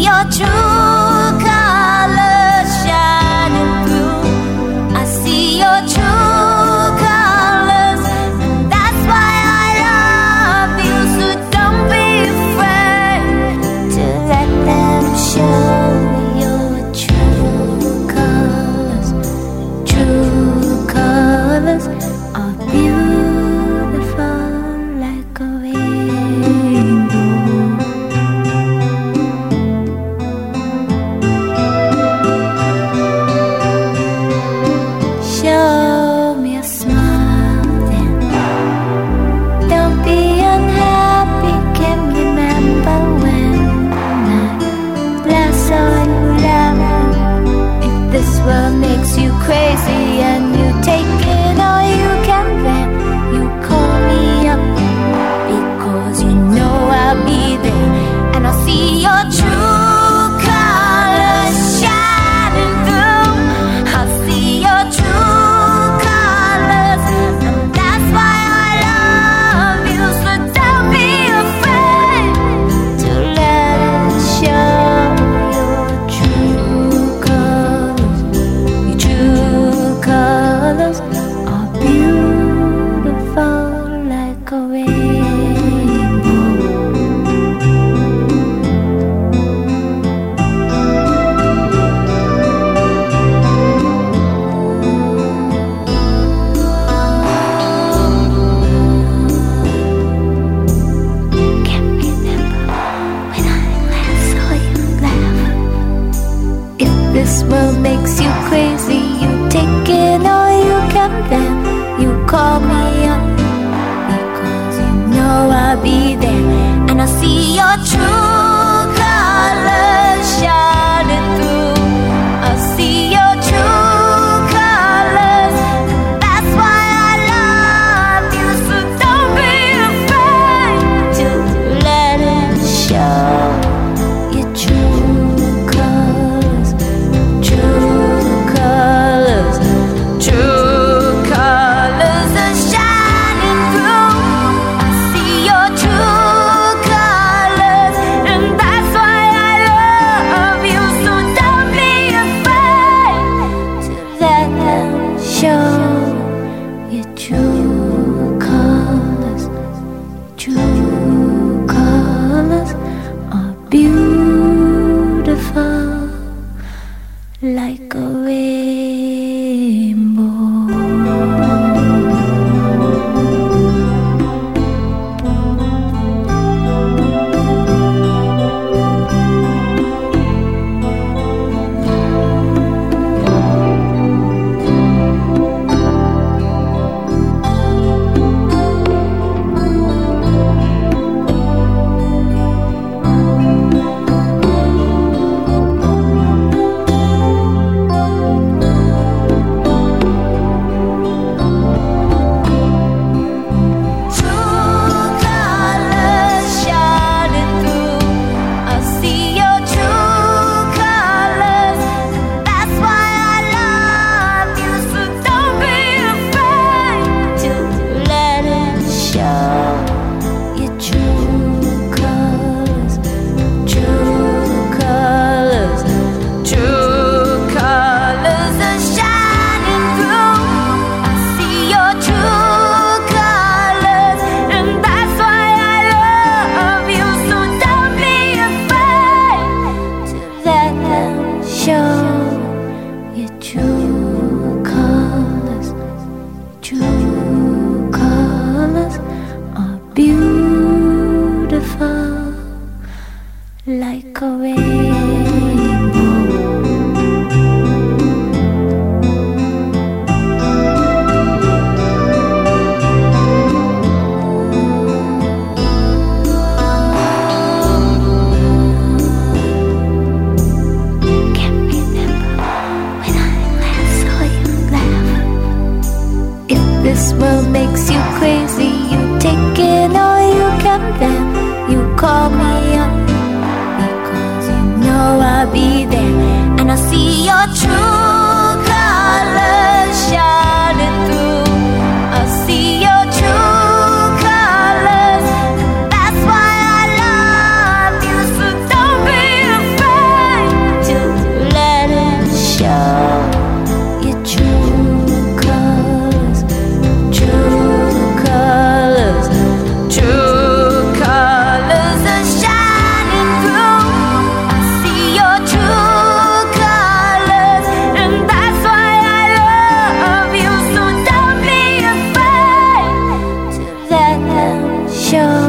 your true colors shining through. I see your true colors, and that's why I love you. So don't be afraid to let them show your true colors. True colors are beautiful like a rainbow. Show me a smile then. Don't be unhappy. Can remember when I last saw you laughing. If this world makes you crazy and you take it all you can, then you call me up, because you know I'll be there, and I'll see your true colors shining through. I'll see your true colors, and that's why I love you. So don't be afraid to let us show your true colors. Your true colors are beautiful like a rainbow. Can't remember when I last saw you laugh. If this world makes you crazy, you take it all you can, then you call me up, because you know I'll be there, and I'll see your true colors shining through. I'll see your true colors, and that's why I love you. So don't be afraid to let it show your true colors. True colors, true colors are shining through. I see your true colors, and that's why I love you. So don't be afraid to let them show your true colors. True colors are beautiful like a rainbow. Like a rainbow. Can't remember when I last saw you laugh. If this world makes you crazy, you take it all you can, then you call me up, because you know I'll be there, and I'll see your true colors shining through. I'll see your true colors, and that's why I love you. So don't be afraid show.